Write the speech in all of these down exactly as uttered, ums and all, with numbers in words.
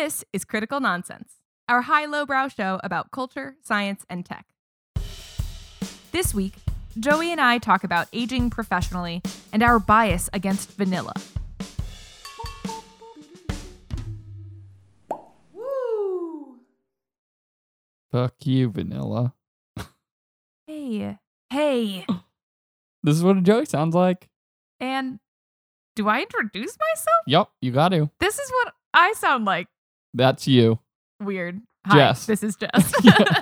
This is Critical Nonsense, our high-lowbrow show about culture, science, and tech. This week, Joey and I talk about aging professionally and our bias against vanilla. Woo! Fuck you, vanilla. Hey, hey. This is what a Joey sounds like. And do I introduce myself? Yup, you got to. This is what I sound like. That's you. Weird. Hi, Jess. This is Jess.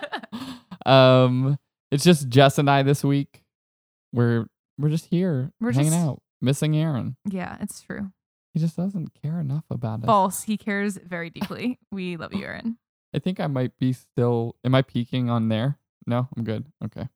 um, it's just Jess and I this week. We're we're just here, We're hanging just- out, missing Aaron. Yeah, it's true. He just doesn't care enough about us. False. He cares very deeply. We love you, Aaron. I think I might be still. Am I peaking on there? No, I'm good. Okay.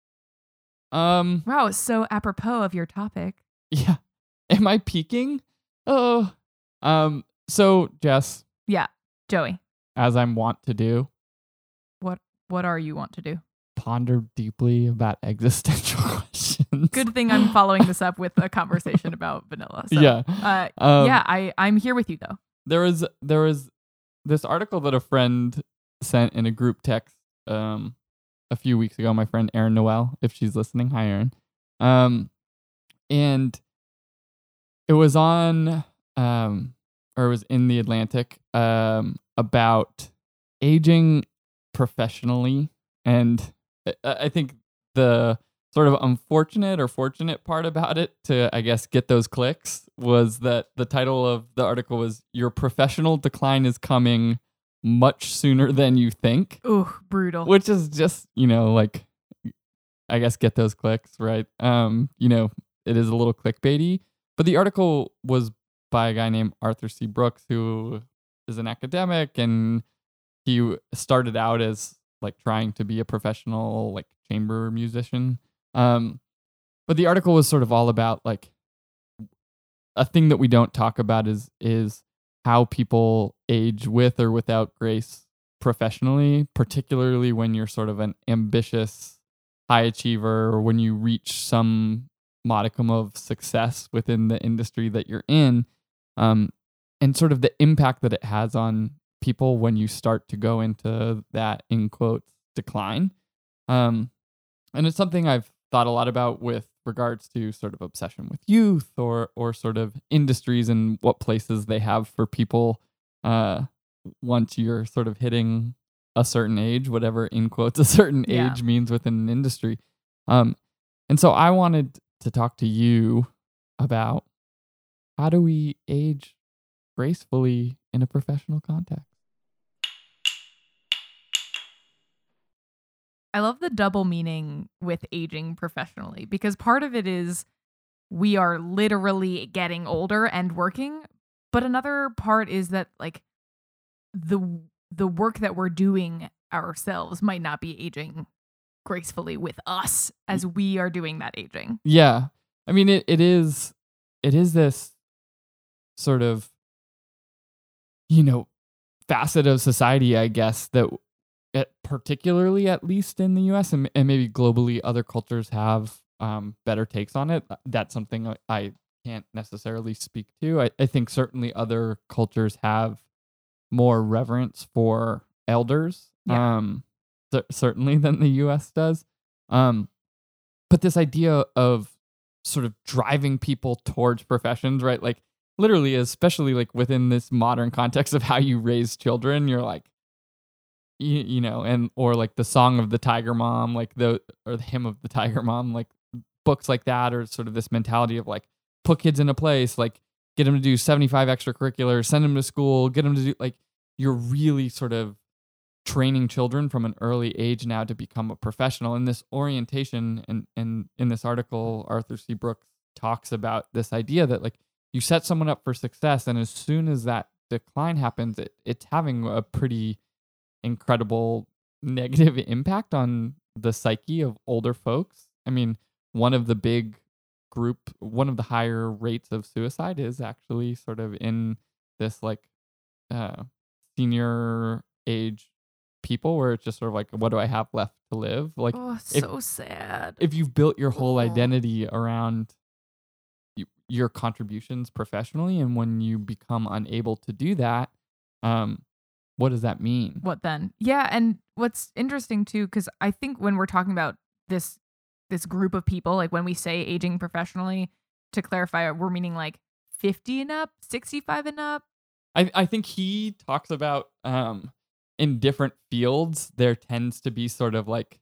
Um. Wow, it's so apropos of your topic. Yeah. Am I peaking? Oh. Um. So Jess, Joey, as I'm wont to do, what what are you want to do? ponder deeply about existential questions. Good thing I'm following this up with a conversation about vanilla. So, yeah. Uh, Um, yeah, I, I'm here with you, though. There was there was this article that a friend sent in a group text um a few weeks ago. My friend Erin Noel, if she's listening, hi Erin. Um, and it was on um or it was in the Atlantic um about aging professionally, and I, I think the sort of unfortunate or fortunate part about it to, I guess, get those clicks was that the title of the article was "Your Professional Decline is Coming Much Sooner Than You Think," Ooh, brutal. which is just, you know, like, I guess get those clicks, right? Um, you know, it is a little clickbaity, but the article was by a guy named Arthur C. Brooks, who is an academic, and he started out as like trying to be a professional like chamber musician. Um, but the article was sort of all about like a thing that we don't talk about is is how people age with or without grace professionally, particularly when you're sort of an ambitious high achiever or when you reach some modicum of success within the industry that you're in, um, and sort of the impact that it has on people when you start to go into that, in quotes, decline. Um, and it's something I've thought a lot about with regards to sort of obsession with youth or or sort of industries and what places they have for people uh, once you're sort of hitting a certain age, whatever, in quotes, a certain Yeah. age means within an industry. Um, and so I wanted to talk to you about how do we age gracefully in a professional context? I love the double meaning with aging professionally, because part of it is we are literally getting older and working, but another part is that like the the work that we're doing ourselves might not be aging gracefully with us as we are doing that aging. Yeah. I mean, it, it is, it is this sort of, you know, facet of society, I guess, that it, particularly at least in the U S and, and maybe globally, other cultures have um, better takes on it. That's something I, I can't necessarily speak to. I, I think certainly other cultures have more reverence for elders, Yeah. um, cer- certainly than the U S does. Um, but this idea of sort of driving people towards professions, right? Like literally, especially like within this modern context of how you raise children, you're like, you, you know, and or like the Song of the Tiger Mom, like the or the Hymn of the Tiger Mom, like books like that, or sort of this mentality of like put kids in a place, like get them to do seventy-five extracurriculars, send them to school, get them to do like you're really sort of training children from an early age now to become a professional. And this orientation, and and in this article, Arthur C. Brooks talks about this idea that like you set someone up for success, and as soon as that decline happens, it, it's having a pretty incredible negative impact on the psyche of older folks. I mean, one of the big group, one of the higher rates of suicide is actually sort of in this like uh, senior age people, where it's just sort of like, what do I have left to live? Like, Oh, if- so sad. if you've built your whole Oh. identity around y- your contributions professionally, and when you become unable to do that, um, what does that mean? What then? Yeah, and what's interesting too, because I think when we're talking about this this group of people, like when we say aging professionally, to clarify, we're meaning like fifty and up, sixty-five and up. I, I think he talks about um, in different fields, there tends to be sort of like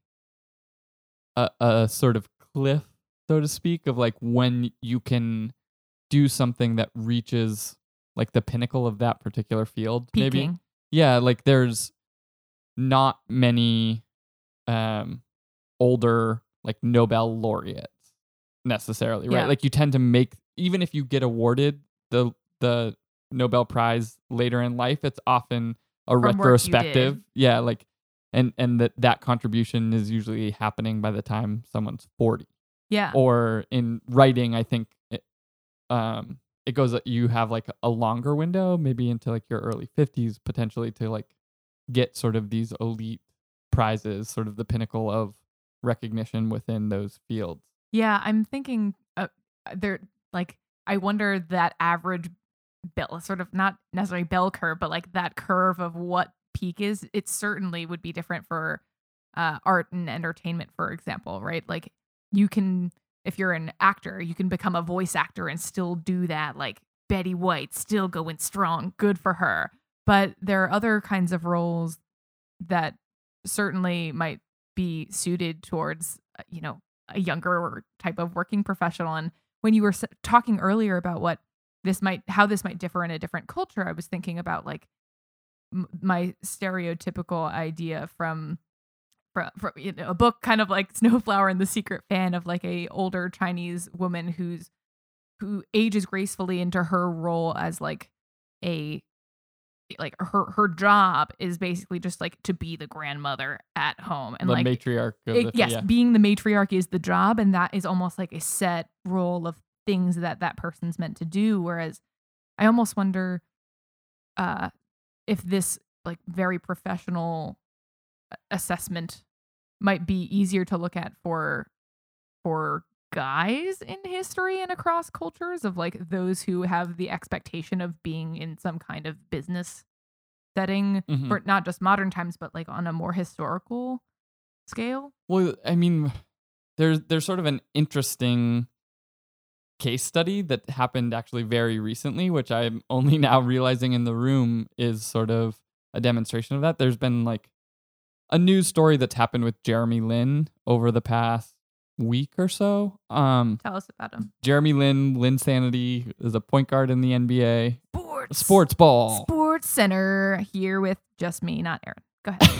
a, a sort of cliff, so to speak, of like when you can do something that reaches like the pinnacle of that particular field. Peaking. Maybe. Yeah, like there's not many um, older like Nobel laureates necessarily, right? Yeah. Like you tend to make, even if you get awarded the the Nobel Prize later in life, it's often a From work you retrospective. did. Yeah, like and and that that contribution is usually happening by the time someone's forty. Yeah. Or in writing, I think it, um it goes you have like a longer window, maybe into like your early fifties potentially, to like get sort of these elite prizes, sort of the pinnacle of recognition within those fields. Yeah, I'm thinking uh, there like I wonder that average bell sort of not necessarily bell curve, but like that curve of what peak is, it certainly would be different for uh, art and entertainment, for example, right? Like you can, if you're an actor, you can become a voice actor and still do that. Like Betty White, still going strong, good for her. But there are other kinds of roles that certainly might be suited towards, uh, you know, a younger type of working professional. And when you were s- talking earlier about what this might, how this might differ in a different culture, I was thinking about like m- my stereotypical idea from, from, from you know, a book kind of like Snowflower and the Secret Fan, of like a older Chinese woman who's who ages gracefully into her role as like a like her her job is basically just like to be the grandmother at home, and The like matriarch of it- the yes, yeah. being the matriarch is the job, and that is almost like a set role of things that that person's meant to do. Whereas I almost wonder uh, if this like very professional assessment might be easier to look at for for guys in history and across cultures, of like those who have the expectation of being in some kind of business setting Mhm. for not just modern times, but like on a more historical scale. Well, I mean, there's there's sort of an interesting case study that happened actually very recently, which I'm only now realizing in the room is sort of a demonstration of that. There's been like a news story that's happened with Jeremy Lin over the past week or so. Um, Tell us about him. Jeremy Lin, Linsanity, is a point guard in the N B A. Sports. Sports ball. Sports Center here with just me, not Aaron. Go ahead.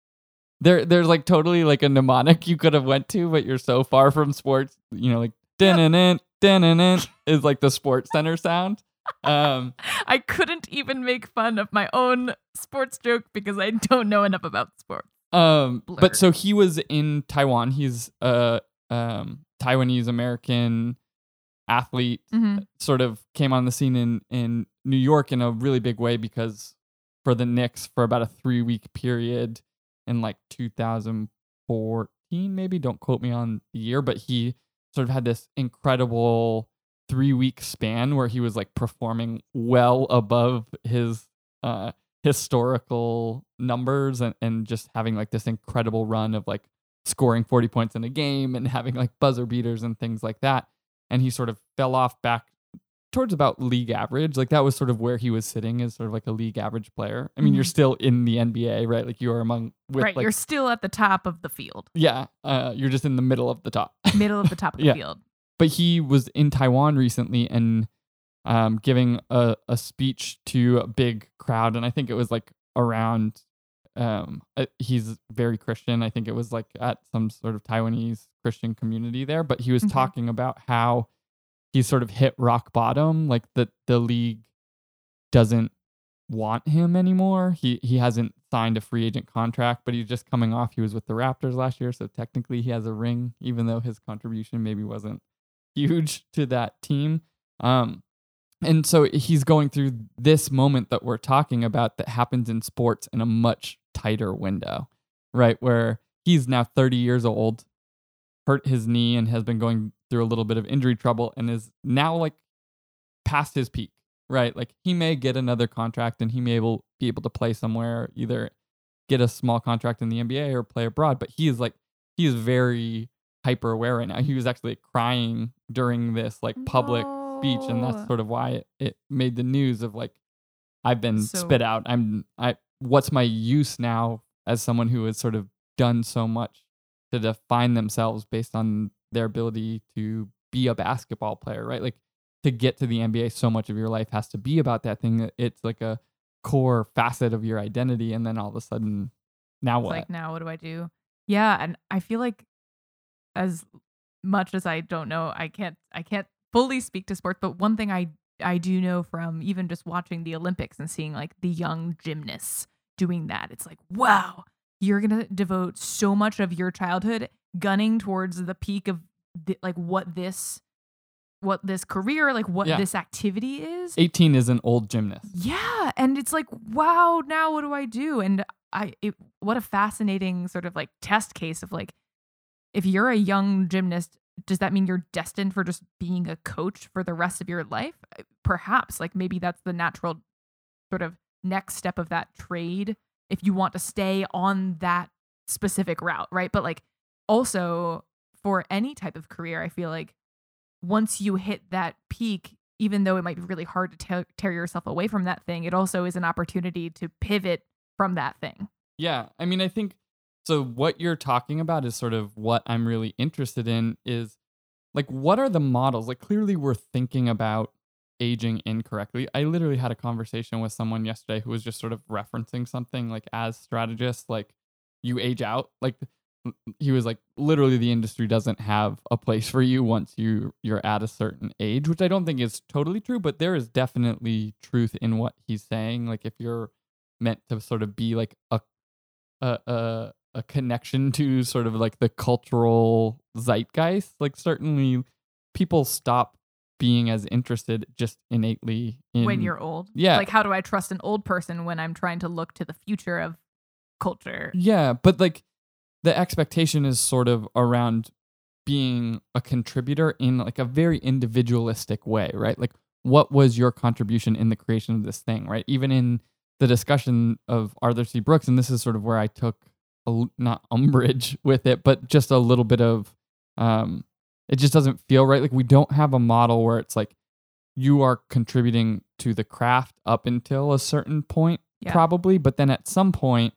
There, there's like totally like a mnemonic you could have went to, but you're so far from sports. You know, like dun-dun-dun, dun-dun-dun is like the Sports Center sound. Um, I couldn't even make fun of my own sports joke because I don't know enough about sports. um, Blur. but so he was in Taiwan. He's a um, Taiwanese American athlete. Mhm. Sort of came on the scene in in New York in a really big way because for the Knicks for about a three week period in like two thousand fourteen, maybe, don't quote me on the year, but he sort of had this incredible three week span where he was like performing well above his uh, historical numbers, and, and just having like this incredible run of like scoring forty points in a game and having like buzzer beaters and things like that. And he sort of fell off back towards about league average. Like that was sort of where he was sitting as sort of like a league average player. I mean, Mhm. you're still in the N B A, right? Like you are among with Right, like you're still at the top of the field, yeah, uh, you're just in the middle of the top. middle of the top of the Yeah. field. But he was in Taiwan recently and um, giving a, a speech to a big crowd, and I think it was like around. Um, uh, he's very Christian. I think it was like at some sort of Taiwanese Christian community there. But he was Okay. talking about how he sort of hit rock bottom, like the the league doesn't want him anymore. He he hasn't signed a free agent contract, but he's just coming off. He was with the Raptors last year, so technically he has a ring, even though his contribution maybe wasn't huge to that team. Um, and so he's going through this moment that we're talking about that happens in sports in a much tighter window, right? Where he's now thirty years old, hurt his knee, and has been going through a little bit of injury trouble, and is now like past his peak. right? Like he may get another contract and he may able be able to play somewhere, either get a small contract in the N B A or play abroad. But he is like he is very hyper aware right now. He was actually crying during this like public speech, and that's No. sort of why it, it made the news of like I've been So- spit out. I'm I what's my use now as someone who has sort of done so much to define themselves based on their ability to be a basketball player, right? Like to get to the N B A, so much of your life has to be about that thing. It's like a core facet of your identity, and then all of a sudden, now It's what? like, now what do I do? Yeah, and I feel like as much as I don't know, I can't I can't fully speak to sports, but one thing I I do know from even just watching the Olympics and seeing like the young gymnasts doing that, it's like, wow, you're going to devote so much of your childhood gunning towards the peak of the, like what this what this career, like what Yeah. this activity is. eighteen is an old gymnast. Yeah, and it's like, wow, now what do I do? And I it, what a fascinating sort of like test case of like, if you're a young gymnast, does that mean you're destined for just being a coach for the rest of your life? Perhaps, like maybe that's the natural sort of next step of that trade if you want to stay on that specific route, right? But like also for any type of career, I feel like once you hit that peak, even though it might be really hard to tear tear yourself away from that thing, it also is an opportunity to pivot from that thing. Yeah, I mean, I think so. What you're talking about is sort of what I'm really interested in is like, what are the models? Like, clearly we're thinking about aging incorrectly. I literally had a conversation with someone yesterday who was just sort of referencing something like, as strategists, like you age out. Like he was like, literally the industry doesn't have a place for you once you you're at a certain age, which I don't think is totally true, but there is definitely truth in what he's saying. Like if you're meant to sort of be like a a a, a connection to sort of like the cultural zeitgeist, like certainly people stop being as interested just innately in When you're old. Yeah. Like, how do I trust an old person when I'm trying to look to the future of culture? Yeah, but like the expectation is sort of around being a contributor in like a very individualistic way, right? Like what was your contribution in the creation of this thing, right? Even in the discussion of Arthur C. Brooks, and this is sort of where I took a, not umbrage with it, but just a little bit of um it just doesn't feel right. Like we don't have a model where it's like you are contributing to the craft up until a certain point, Yeah. probably, but then at some point,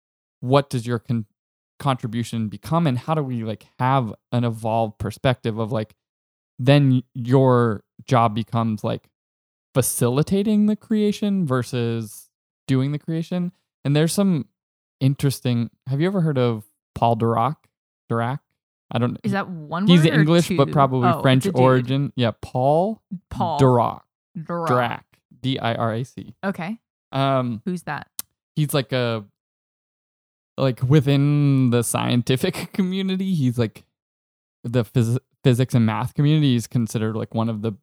what does your con- contribution become, and how do we like have an evolved perspective of like then your job becomes like facilitating the creation versus doing the creation? And there's some interesting. Have you ever heard of Paul Dirac? Dirac? I don't. Is that one He's word or English, but two? probably Oh, French it's a dude. origin. Yeah, Paul Paul Dirac. Dirac. Dirac. D I R A C. Okay. Um, Who's that? he's like a like within the scientific community, he's like the phys- physics and math community is considered like one of the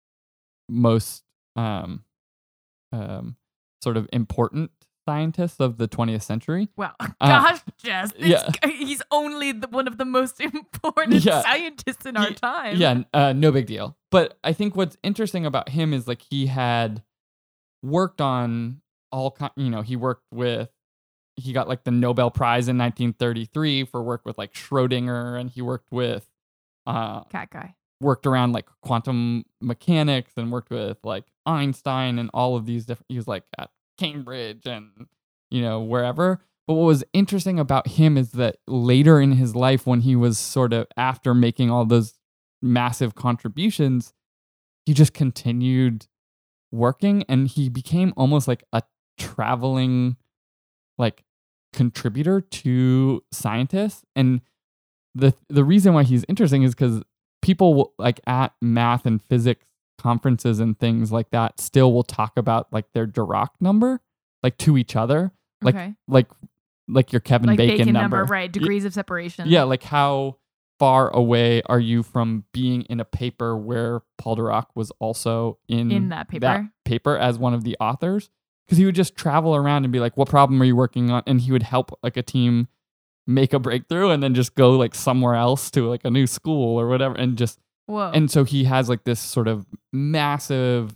most um um sort of important scientists of the twentieth century. Wow. Uh, Gosh, Jess. This yeah. guy, he's only the, one of the most important Yeah. scientists in our He- time. Yeah, uh, no big deal. But I think what's interesting about him is like he had worked on all kind, you know, he worked with, he got like the Nobel Prize in nineteen thirty-three for work with like Schrodinger, and he worked with, uh, Cat guy. worked around like quantum mechanics and worked with like Einstein and all of these different, he was like at Cambridge and, you know, wherever. But what was interesting about him is that later in his life, when he was sort of after making all those massive contributions, he just continued working, and he became almost like a traveling like contributor to scientists. And the the reason why he's interesting is because people will, like at math and physics conferences and things like that still will talk about like their Dirac number like to each other, like Okay. like like your Kevin Like Bacon, Bacon number. number, right? Degrees of separation. Yeah, like how far away are you from being in a paper where Paul Dirac was also in, In that paper. paper as one of the authors? Because he would just travel around and be like, what problem are you working on? And he would help like a team make a breakthrough and then just go like somewhere else to like a new school or whatever. And just, Whoa. and so he has like this sort of massive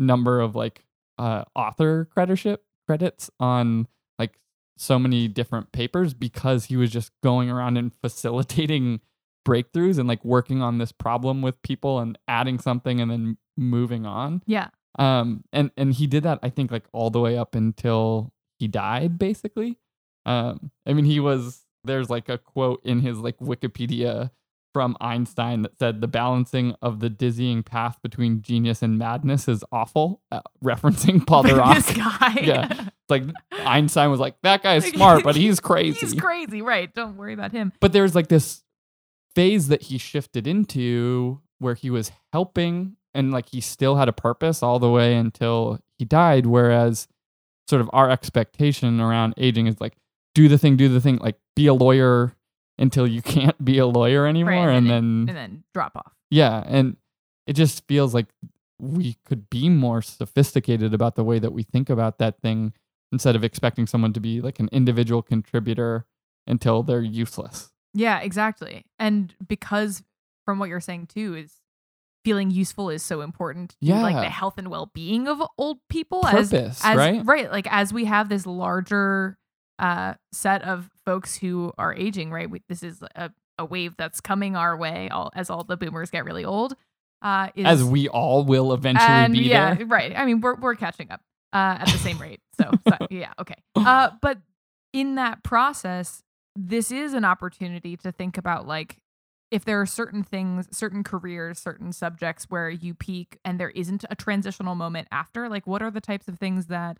number of like uh, author creditorship credits on like so many different papers because he was just going around and facilitating breakthroughs and like working on this problem with people and adding something and then moving on. Yeah. Um, and and he did that, I think, like all the way up until he died, basically. Um, I mean, he was there's like a quote in his like Wikipedia from Einstein that said the balancing of the dizzying path between genius and madness is awful, uh, referencing Paul the Rock. This guy. Yeah. It's like Einstein was like, that guy's smart, but he's crazy. He's crazy, right? Don't worry about him. But there's like this phase that he shifted into where he was helping and like he still had a purpose all the way until he died. Whereas sort of our expectation around aging is like, do the thing, do the thing, like be a lawyer until you can't be a lawyer anymore. Right, and, and then, and then drop off. Yeah. And it just feels like we could be more sophisticated about the way that we think about that thing instead of expecting someone to be like an individual contributor until they're useless. Yeah, exactly. And because from what you're saying too is feeling useful is so important to Yeah. like the health and well-being of old people. Purpose, as, as, right? Right. Like as we have this larger uh, set of folks who are aging, right? We, this is a, a wave that's coming our way all, as all the boomers get really old. Uh, is, As we all will eventually and be yeah, there. right. I mean, we're we're catching up uh, at the same rate. So, so yeah, okay. Uh, but in that process, this is an opportunity to think about like if there are certain things, certain careers, certain subjects where you peak and there isn't a transitional moment after. Like, what are the types of things that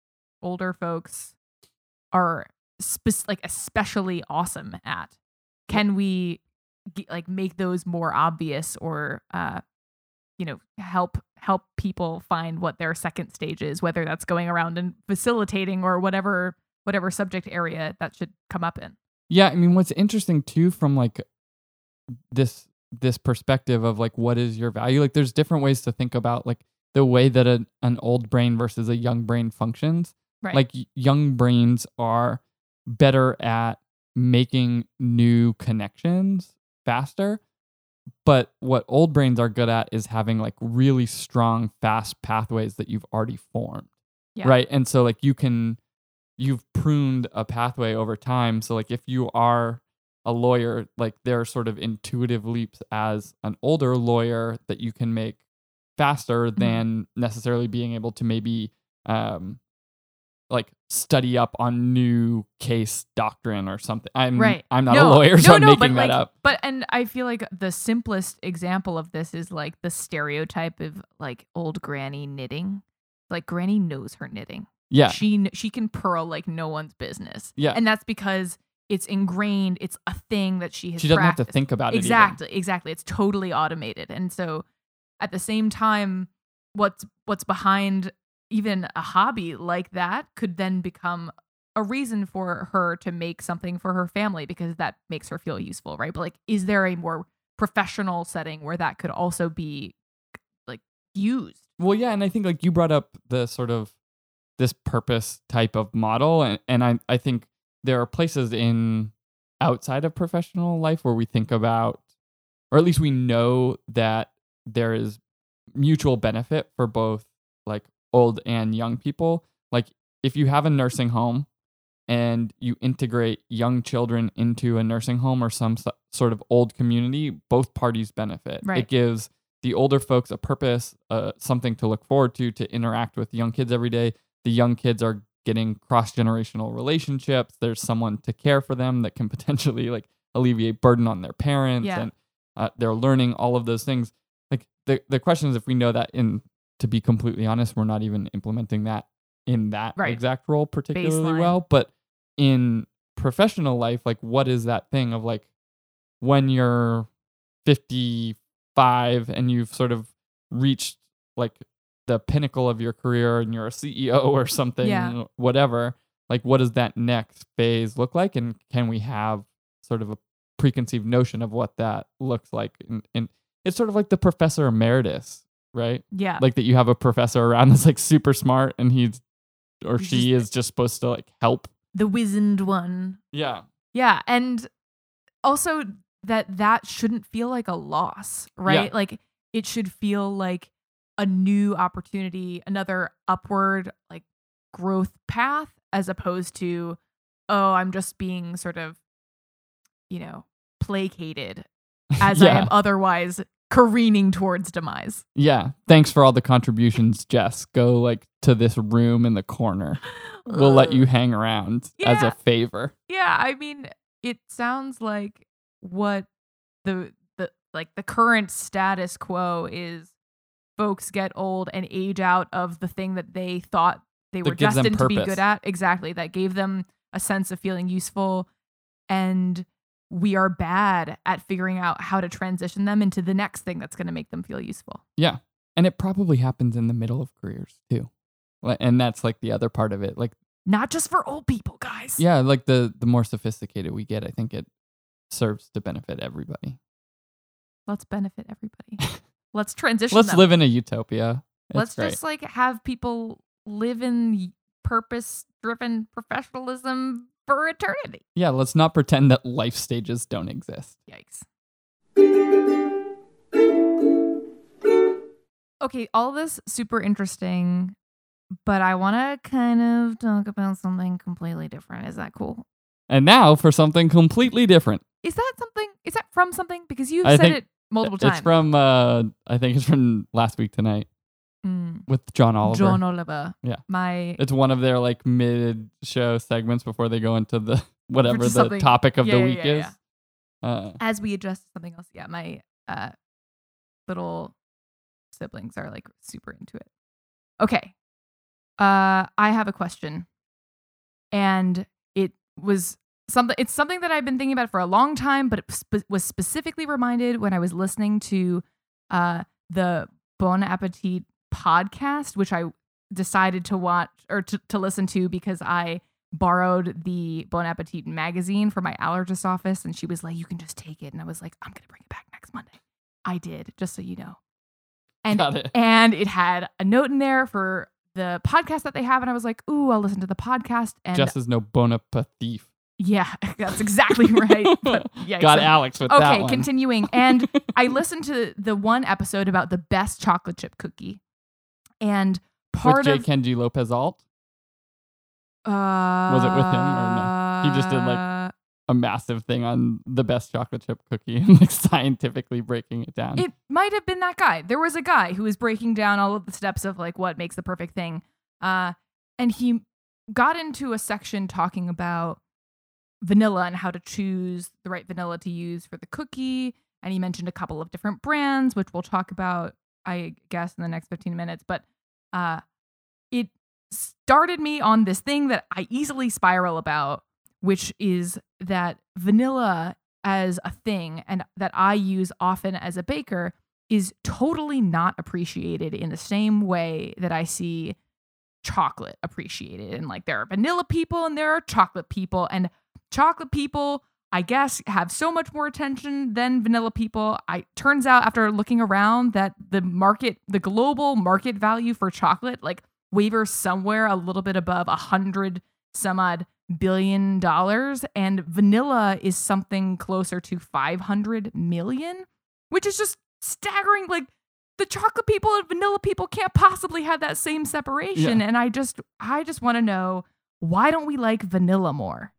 older folks are spe- like especially awesome at? Can we g- like make those more obvious or uh you know help help people find what their second stage is, whether that's going around and facilitating or whatever whatever subject area that should come up in? Yeah, I mean, what's interesting too from like this this perspective of like what is your value? Like, there's different ways to think about like the way that a, an old brain versus a young brain functions. Right. Like y- young brains are better at making new connections faster. But what old brains are good at is having like really strong, fast pathways that you've already formed. Yeah. Right. And so like you can, you've pruned a pathway over time. So like if you are a lawyer, like there are sort of intuitive leaps as an older lawyer that you can make faster Mm-hmm. than necessarily being able to maybe um like study up on new case doctrine or something. I'm Right. I'm not No, a lawyer, so no, I'm no, making but that like, up. But and I feel like the simplest example of this is like the stereotype of like old granny knitting. Like granny knows her knitting. Yeah. She kn- she can purl like no one's business. Yeah. And that's because it's ingrained. It's a thing that she has She doesn't have practiced. to think about exactly, it. Exactly. It's totally automated. And so at the same time, what's what's behind even a hobby like that could then become a reason for her to make something for her family because that makes her feel useful, right? But like, is there a more professional setting where that could also be like used? Well, yeah, and I think like you brought up the sort of this purpose type of model, and, and I I think there are places in outside of professional life where we think about, or at least we know that there is mutual benefit for both like old and young people. Like if you have a nursing home and you integrate young children into a nursing home or some so- sort of old community, both parties benefit. Right. It gives the older folks a purpose, uh, something to look forward to, to interact with young kids every day. The young kids are getting cross-generational relationships. There's someone to care for them that can potentially like alleviate burden on their parents, Yeah. and uh, they're learning all of those things. Like the, the question is if we know that, in to be completely honest, we're not even implementing that in that Right. exact role particularly Baseline. well. But in professional life, like what is that thing of like when you're fifty-five and you've sort of reached like the pinnacle of your career and you're a C E O or something, Yeah. whatever, like what does that next phase look like? And can we have sort of a preconceived notion of what that looks like? And, and it's sort of like the professor emeritus, right? Yeah. Like that you have a professor around that's like super smart and he's or He's she just- is just supposed to like help. the wizened one. Yeah. Yeah. And also that that shouldn't feel like a loss, right? Yeah. Like it should feel like a new opportunity, another upward like growth path, as opposed to, oh, I'm just being sort of, you know, placated as Yeah. I am otherwise careening towards demise. Yeah. Thanks for all the contributions, Jess. Go like to this room in the corner. We'll let you hang around as Yeah. a favor. Yeah, I mean, it sounds like what the the like the current status quo is. Folks get old and age out of the thing that they thought they were That gives them destined to be purpose. good at. Exactly. That gave them a sense of feeling useful. And we are bad at figuring out how to transition them into the next thing that's going to make them feel useful. Yeah. And it probably happens in the middle of careers too. Like- And that's like the other part of it. Like, Not just for old people, guys. yeah, like the, the more sophisticated we get, I think it serves to benefit everybody. Let's benefit everybody. Let's transition Let's them. live in a utopia. It's Let's great. just like have people live in purpose-driven professionalism for eternity. Yeah, let's not pretend that life stages don't exist. Yikes. Okay, all this super interesting, but I want to kind of talk about something completely different. Is that cool? And now for something completely different. Is that something? Is that from something? Because you've I said think it multiple times. It's from, uh, I think it's from Last Week Tonight Mm. with John Oliver. John Oliver. Yeah. My It's one of their like mid-show segments before they go into the whatever Which is the something- topic of yeah, the yeah, week yeah, is. yeah. Uh, As we adjust to something else, yeah, my uh, little siblings are like super into it. Okay. Uh, I have a question. And it was something, it's something that I've been thinking about for a long time, but it spe- was specifically reminded when I was listening to uh, the Bon Appetit podcast, which I decided to watch or to, to listen to because I borrowed the Bon Appetit magazine from my allergist office, and she was like, you can just take it. And I was like, I'm going to bring it back next Monday. I did, just so you know. And, Got it. and it had a note in there for the podcast that they have. And I was like, ooh, I'll listen to the podcast. And Jess is no bon appetit. yeah, that's exactly right. But yeah, Got so- Alex with that Okay, one. continuing. And I listened to the one episode about the best chocolate chip cookie. And part with J. of Kenji Lopez Alt, uh, Was it with him or no? He just did, like, a massive thing on the best chocolate chip cookie and like scientifically breaking it down. It might have been that guy. There was a guy who was breaking down all of the steps of like what makes the perfect thing. Uh, and he got into a section talking about vanilla and how to choose the right vanilla to use for the cookie. And he mentioned a couple of different brands, which we'll talk about, I guess, in the next fifteen minutes. But uh, it started me on this thing that I easily spiral about, which is that vanilla as a thing and that I use often as a baker is totally not appreciated in the same way that I see chocolate appreciated. And like there are vanilla people and there are chocolate people, and chocolate people, I guess, have so much more attention than vanilla people. I turns out after looking around that the market, the global market value for chocolate, like wavers somewhere a little bit above a hundred some odd billion dollars, and vanilla is something closer to five hundred million, which is just staggering. Like the chocolate people and vanilla people can't possibly have that same separation. Yeah. And I just, I just want to know, why don't we like vanilla more?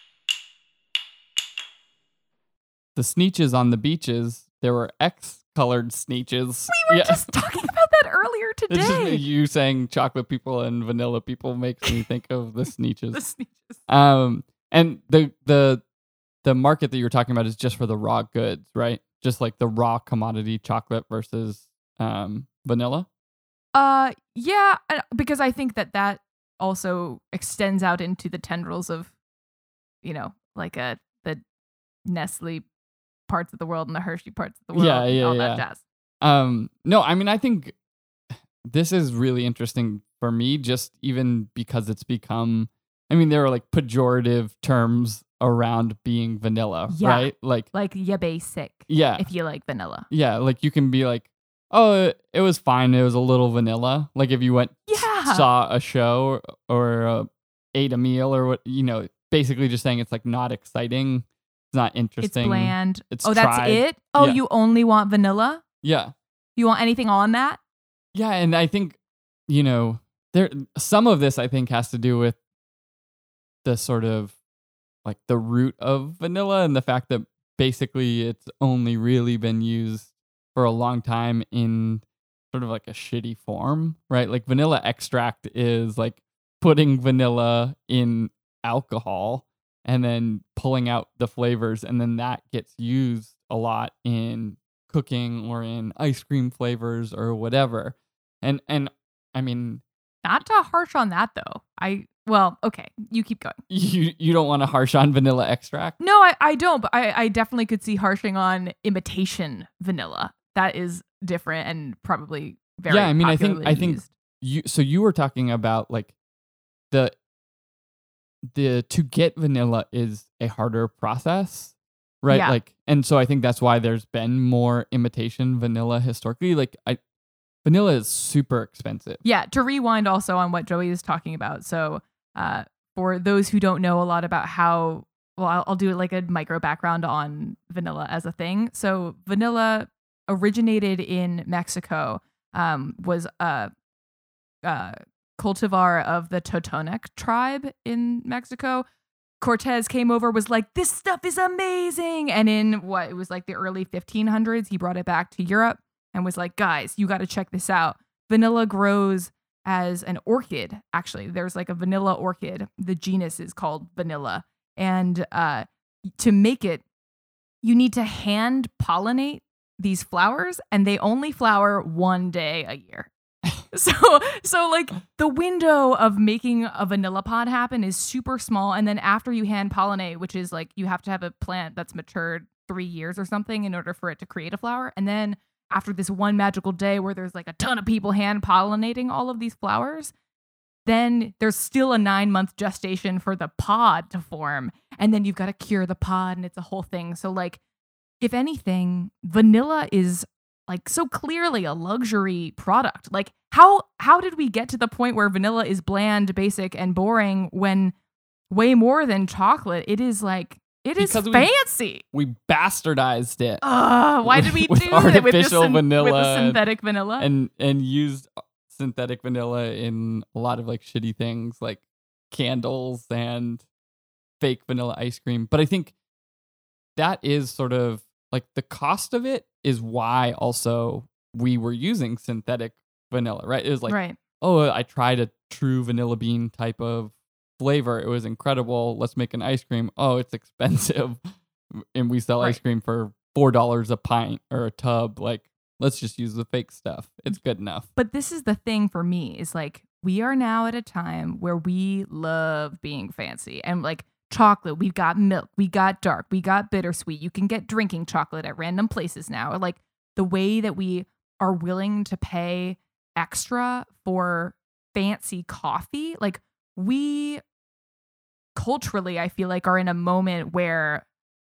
The sneeches on the beaches, there were X-colored sneeches. We were Yeah. just talking about that earlier It's just today. you saying chocolate people and vanilla people makes me think of the sneeches. The sneeches. Um, and the the the market that you're talking about is just for the raw goods, right? Just like the raw commodity chocolate versus um vanilla. Uh, yeah, uh, because I think that that also extends out into the tendrils of, you know, like a the Nestle parts of the world and the Hershey parts of the world, Yeah, and yeah, all yeah. that jazz. Um, no, I mean I think this is really interesting for me, just even because it's become. I mean, there are like pejorative terms around being vanilla, Yeah. right? Like, Like you basic yeah, if you like vanilla. yeah. Like you can be like, oh, it, it was fine. It was a little vanilla. Like if you went Yeah. saw a show or uh, ate a meal or what, you know, basically just saying it's like not exciting, it's not It's interesting. bland. It's oh, that's tried. it? Oh, Yeah. you only want vanilla? Yeah, You want anything on that? Yeah, and I think, you know, there some of this I think has to do with the sort of like the root of vanilla and the fact that basically it's only really been used for a long time in sort of like a shitty form, right? Like vanilla extract is like putting vanilla in alcohol and then pulling out the flavors, and then that gets used a lot in cooking or in ice cream flavors or whatever. And and I mean, Not to harsh on that though. I well, okay, you keep going. you you don't want to harsh on vanilla extract. No, I, I don't, but I, I definitely could see harshing on imitation vanilla. That is different and probably very Yeah, I mean, I think popularly I think used. you so you were talking about like the the to get vanilla is a harder process, right? Yeah. Like, and so I think that's why there's been more imitation vanilla historically. Like, I vanilla is super expensive. Yeah, to rewind also on what Joey is talking about. So, uh, for those who don't know a lot about how, well, I'll, I'll do like a micro background on vanilla as a thing. So, vanilla originated in Mexico, um, was a, a cultivar of the Totonac tribe in Mexico. Cortez came over, was like, this stuff is amazing. And in what, it was like the early fifteen hundreds, he brought it back to Europe and was like, guys, you got to check this out. Vanilla grows as an orchid. Actually, there's like a vanilla orchid. The genus is called vanilla. And uh, to make it, you need to hand pollinate these flowers, and they only flower one day a year. So, so like the window of making a vanilla pod happen is super small. And then after you hand pollinate, which is like you have to have a plant that's matured three years or something in order for it to create a flower. And then after this one magical day where there's like a ton of people hand pollinating all of these flowers, then there's still a nine month gestation for the pod to form. And then you've got to cure the pod, and it's a whole thing. So like, if anything, vanilla is like so clearly a luxury product. Like how how did we get to the point where vanilla is bland, basic, and boring when way more than chocolate, it is like it is Because we- fancy. We bastardized it Uh, why did we with do that with the, artificial syn- with the vanilla synthetic vanilla? and and used synthetic vanilla in a lot of like shitty things like candles and fake vanilla ice cream. But I think that is sort of like the cost of it is why also we were using synthetic vanilla, right? It was like, right. oh, I tried a true vanilla bean type of flavor. It was incredible. Let's make an ice cream. Oh, it's expensive. And we sell Right. ice cream for four dollars a pint or a tub. Like, let's just use the fake stuff. It's good enough. But this is the thing for me is like, we are now at a time where we love being fancy and like chocolate. We've got milk, we got dark, we got bittersweet. You can get drinking chocolate at random places now. Like the way that we are willing to pay extra for fancy coffee, like we culturally, I feel like, are in a moment where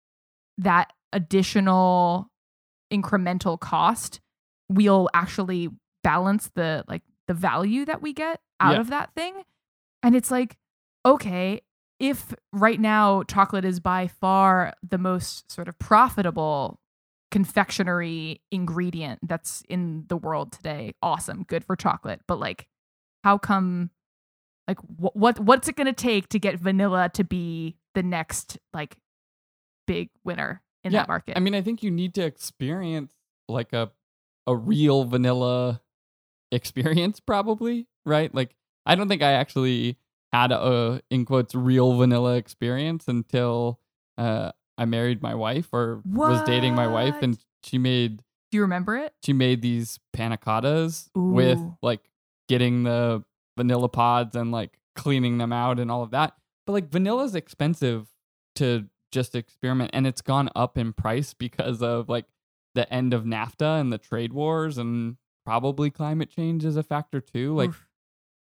that additional incremental cost will actually balance the like the value that we get out Yeah. of that thing. And it's like, okay, if right now chocolate is by far the most sort of profitable confectionery ingredient that's in the world today, awesome, good for chocolate. But like, how come, like, wh- what what's it gonna take to get vanilla to be the next like big winner in Yeah, that market? I mean, I think you need to experience like a a real vanilla experience, probably, right? Like, I don't think I actually had a in quotes real vanilla experience until uh, I married my wife or was dating my wife, What? and she made Do you remember it? she made these panna cottas with Ooh. like getting the vanilla pods and like cleaning them out and all of that. But like vanilla is expensive to just experiment, and it's gone up in price because of like the end of NAFTA and the trade wars, and probably climate change is a factor too. Like Oof.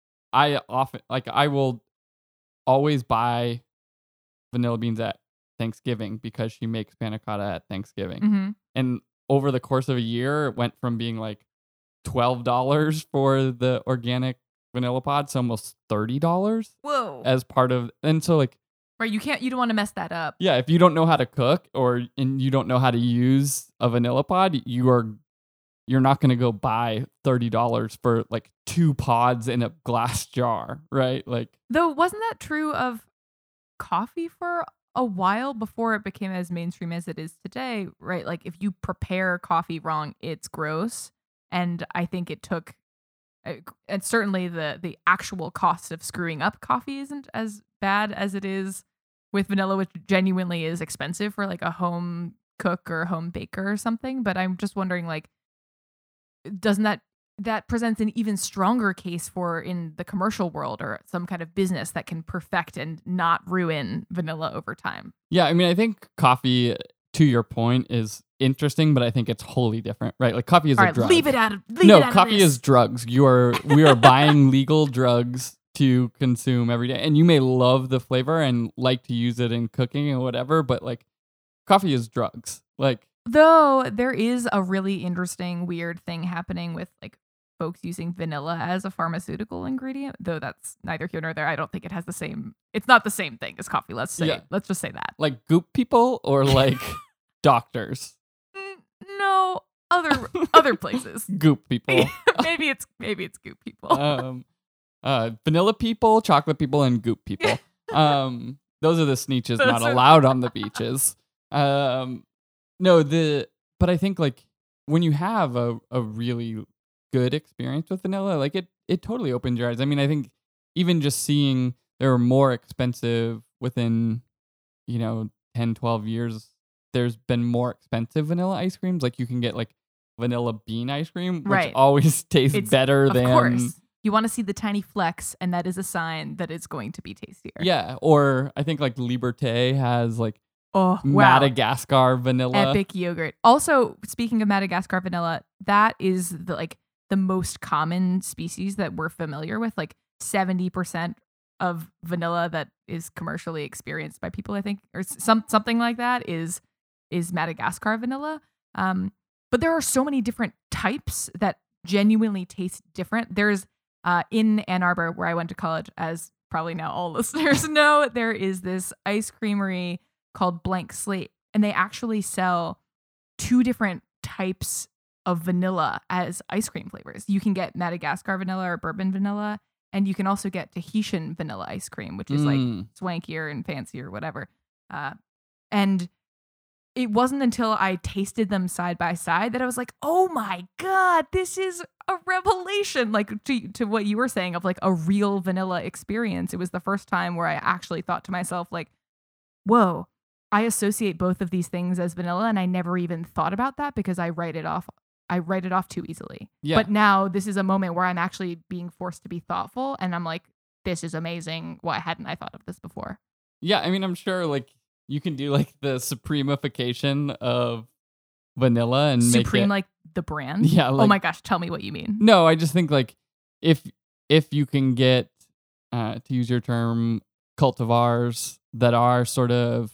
I often like I will always buy vanilla beans at Thanksgiving because she makes panna cotta at Thanksgiving. Mhm. And over the course of a year, it went from being like twelve dollars for the organic vanilla pods to almost thirty dollars Whoa. as part of. And so like, Right, you can't you don't want to mess that up. yeah, if you don't know how to cook or and you don't know how to use a vanilla pod, you are you're not going to go buy thirty dollars for like two pods in a glass jar, right? Like, Though, wasn't that true of coffee for a while before it became as mainstream as it is today, right? Like, if you prepare coffee wrong, it's gross. And I think it took, uh, and certainly the the actual cost of screwing up coffee isn't as bad as it is with vanilla, which genuinely is expensive for like a home cook or home baker or something. But I'm just wondering, like, doesn't that that presents an even stronger case for in the commercial world or some kind of business that can perfect and not ruin vanilla over time? yeah, I mean, I think coffee, to your point, is interesting, but I think it's wholly different, right? Like, coffee is All a right, drug. leave it out of leave no, it out coffee of this. is drugs. You are we are buying legal drugs to consume every day, and you may love the flavor and like to use it in cooking and whatever, but like, coffee is drugs. Like, Though there is a really interesting, weird thing happening with like folks using vanilla as a pharmaceutical ingredient. Though that's neither here nor there. I don't think it has the same. It's not the same thing as coffee. Let's say. Yeah. Let's just say that. like goop people or like doctors. Mm, no, other other places. Goop people. maybe it's maybe it's goop people. um, uh, vanilla people, chocolate people, and goop people. Um, those are the sneeches Those not are- allowed on the beaches. Um, no, the but I think like when you have a, a really good experience with vanilla, like it it totally opens your eyes. I mean, I think even just seeing there are more expensive within, you know, ten, twelve years, there's been more expensive vanilla ice creams. Like you can get like vanilla bean ice cream, which Right. always tastes It's- better Of than course, you want to see the tiny flecks, and that is a sign that it's going to be tastier. yeah. Or I think like Liberté has like Oh wow. Madagascar vanilla. Epic yogurt. Also, speaking of Madagascar vanilla, that is the like the most common species that we're familiar with. Like seventy percent of vanilla that is commercially experienced by people, I think, or s- some something like that is is Madagascar vanilla. Um, but there are so many different types that genuinely taste different. There's uh, in Ann Arbor, where I went to college, as probably now all listeners know, there is this ice creamery called Blank Slate, and they actually sell two different types of vanilla as ice cream flavors. You can get Madagascar vanilla or bourbon vanilla, and you can also get Tahitian vanilla ice cream, which is like Mm. swankier and fancier, whatever. Uh, and it wasn't until I tasted them side by side that I was like, oh my God, this is a revelation. Like to, to what you were saying of like a real vanilla experience. It was the first time where I actually thought to myself, like, whoa, I associate both of these things as vanilla, and I never even thought about that because I write it off. I write it off too easily. Yeah. But now this is a moment where I'm actually being forced to be thoughtful, and I'm like, this is amazing. Why hadn't I thought of this before? Yeah, I mean, I'm sure like you can do like the supremification of vanilla and make Supreme, it. like the brand. Yeah, oh like- my gosh, tell me what you mean. No, I just think like if if you can get uh, to use your term, cultivars that are sort of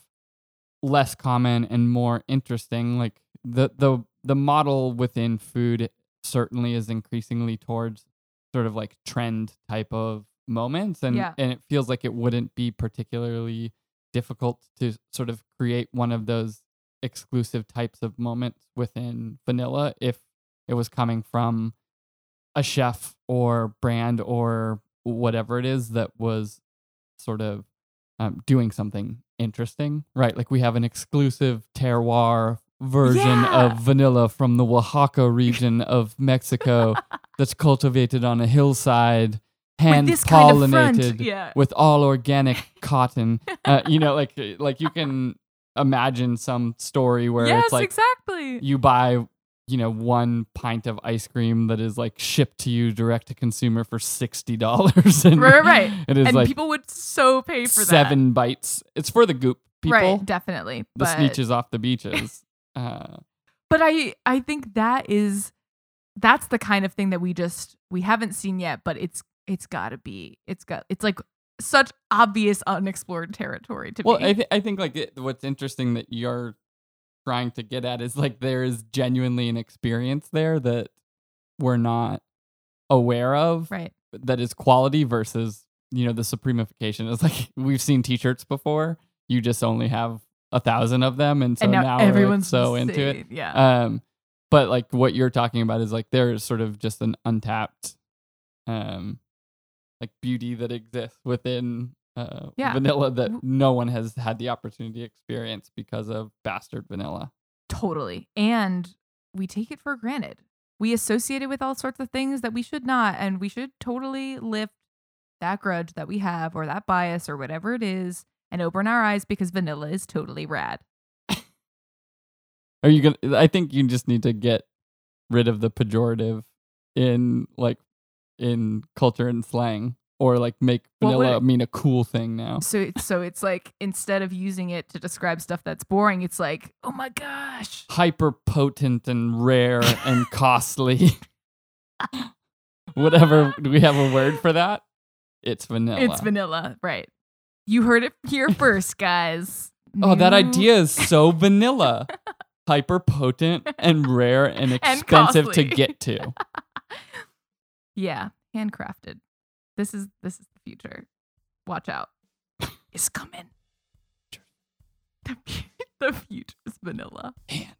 less common and more interesting, like the the the model within food certainly is increasingly towards sort of like trend type of moments, and Yeah. and it feels like it wouldn't be particularly difficult to sort of create one of those exclusive types of moments within vanilla if it was coming from a chef or brand or whatever it is that was sort of um, doing something interesting, right? Like we have an exclusive terroir version Yeah. of vanilla from the Oaxaca region of Mexico that's cultivated on a hillside, With hand this kind of front. pollinated Yeah. with all organic cotton. Uh, you know, like like you can imagine some story where Yes, it's like exactly. you buy, you know, one pint of ice cream that is like shipped to you direct to consumer for sixty dollars, and Right, right, right. it is And like people would so pay for seven bites. It's for the goop that. people, Right, definitely. the but, sneeches off the beaches. Uh, but I I think that is that's the kind of thing that we just we haven't seen yet, but it's it's got to be. It's got it's like such obvious unexplored territory to well, me. I th- I think like it, what's interesting that you're trying to get at is like there is genuinely an experience there that we're not aware of, right. that is quality versus, you know, the supremification. It's like we've seen t-shirts before, you just only have a thousand of them, and so And now, now, we're, like, everyone's so into it. insane. Yeah. Um, but like what you're talking about is like there is sort of just an untapped, um, like beauty that exists within uh, Yeah. vanilla that no one has had the opportunity to experience because of bastard vanilla. Totally. And we take it for granted. We associate it with all sorts of things that we should not, and we should totally lift that grudge that we have or that bias or whatever it is and open our eyes because vanilla is totally rad. Are you gonna? I think you just need to get rid of the pejorative in like in culture and slang, or like make What would vanilla it- mean a cool thing now. So it's, so it's like instead of using it to describe stuff that's boring, it's like, oh my gosh. Hyper potent and rare and costly. Whatever. Do we have a word for that? It's vanilla. It's vanilla, right. You heard it here first, guys. Oh, that New- idea is so vanilla. Hyper potent and rare and expensive to costly. get to. Yeah, handcrafted. This is this is the future. Watch out. It's coming. The, fu- the future is vanilla. Hand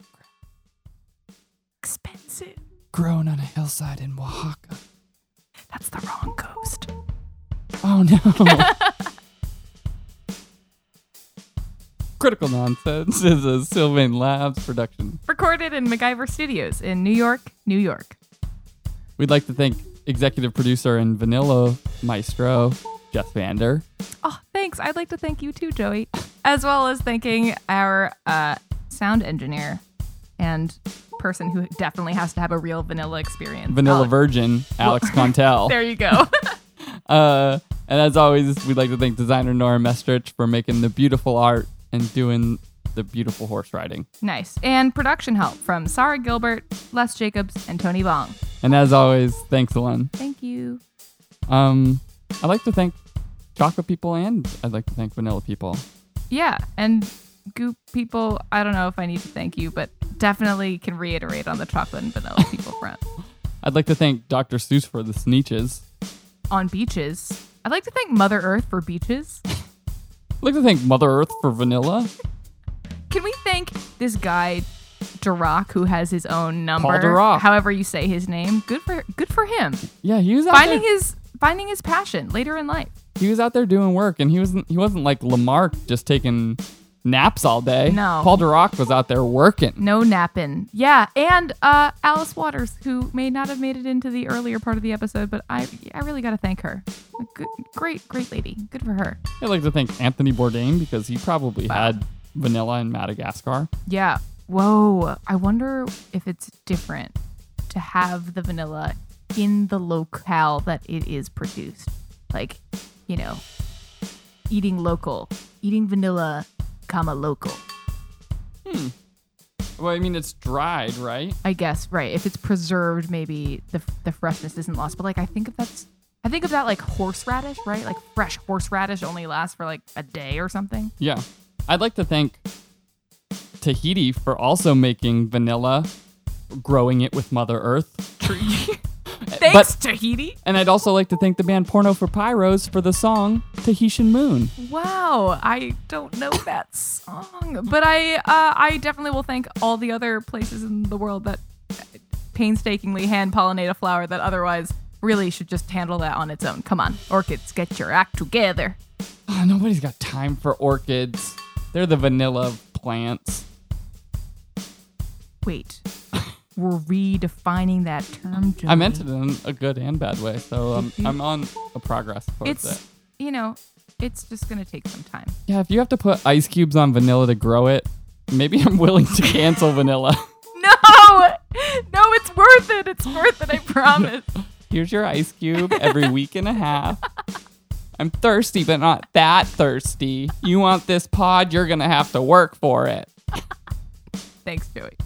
Expensive. grown on a hillside in Oaxaca. That's the wrong coast. Oh no. Critical Nonsense is a Sylvain Labs production. Recorded in MacGyver Studios in New York, New York. We'd like to thank executive producer and vanilla maestro, Jess Vander. Oh, thanks. I'd like to thank you too, Joey. As well as thanking our uh, sound engineer and person who definitely has to have a real vanilla experience. Vanilla Alex. Virgin, Alex Contel. There you go. Uh, and as always, we'd like to thank designer Nora Mestrich for making the beautiful art and doing the beautiful horse riding. Nice. And production help from Sarah Gilbert, Les Jacobs, and Tony Bong. And as always, thanks, Ellen. Thank you. Um, I'd like to thank chocolate people and I'd like to thank vanilla people. Yeah, and goop people, I don't know if I need to thank you, but definitely can reiterate on the chocolate and vanilla people front. I'd like to thank Doctor Seuss for the sneeches. On beaches. I'd like to thank Mother Earth for beaches. I'd like to thank Mother Earth for vanilla. Can we thank this guy, Dirac, who has his own number? Paul Dirac. However you say his name. Good for good for him. Yeah, he was out Finding there. his finding his passion later in life. He was out there doing work, and he wasn't. He wasn't like Lamarck just taking naps all day. No. Paul Dirac was out there working. No napping. Yeah, and uh, Alice Waters, who may not have made it into the earlier part of the episode, but I I really got to thank her. A good, great, great lady. Good for her. I'd like to thank Anthony Bourdain because he probably Wow. had vanilla in Madagascar. Yeah. Whoa. I wonder if it's different to have the vanilla in the locale that it is produced. Like, you know, eating local, eating vanilla, comma local. Hmm. Well, I mean, it's dried, right? I guess, right. If it's preserved, maybe the the freshness isn't lost. But like, I think if that's, I think of that like horseradish, right? Like fresh horseradish only lasts for like a day or something. Yeah. I'd like to thank Tahiti for also making vanilla, growing it with Mother Earth. Thanks, But- Tahiti. And I'd also like to thank the band Porno for Pyros for the song Tahitian Moon. Wow, I don't know that song, but I uh, I definitely will thank all the other places in the world that painstakingly hand pollinate a flower that otherwise really should just handle that on its own. Come on, orchids, get your act together. Oh, nobody's got time for orchids. They're the vanilla of plants. Wait, we're redefining that term, Joey. I meant it in a good and bad way, so um, I'm on a progress towards It's, it. you know, it's just gonna take some time. Yeah, if you have to put ice cubes on vanilla to grow it, maybe I'm willing to cancel vanilla. No, no, it's worth it. It's worth it. I promise. Here's your ice cube every week and a half. I'm thirsty, but not that thirsty. You want this pod, you're going to have to work for it. Thanks, Joey.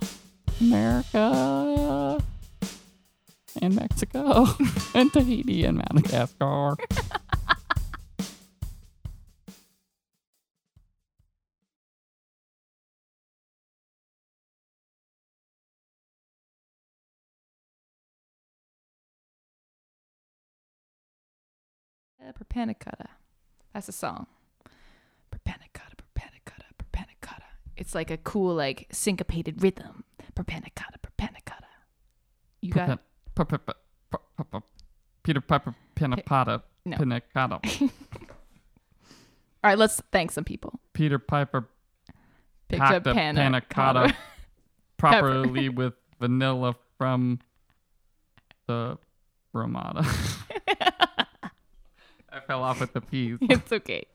America and Mexico and Tahiti and Madagascar. Uh, Perpanicotta. That's a song. Perpanicotta, perpanicotta, perpanicotta. It's like a cool, like syncopated rhythm. Perpanicotta, perpanicotta. You got it. P- p- p- p- p- p- Peter Piper Panna Cotta. No. Panna Cotta. All right, let's thank some people. Peter Piper Picked packed a a panna, panna cotta properly with vanilla from the Ramada. I fell off with the peas. It's okay.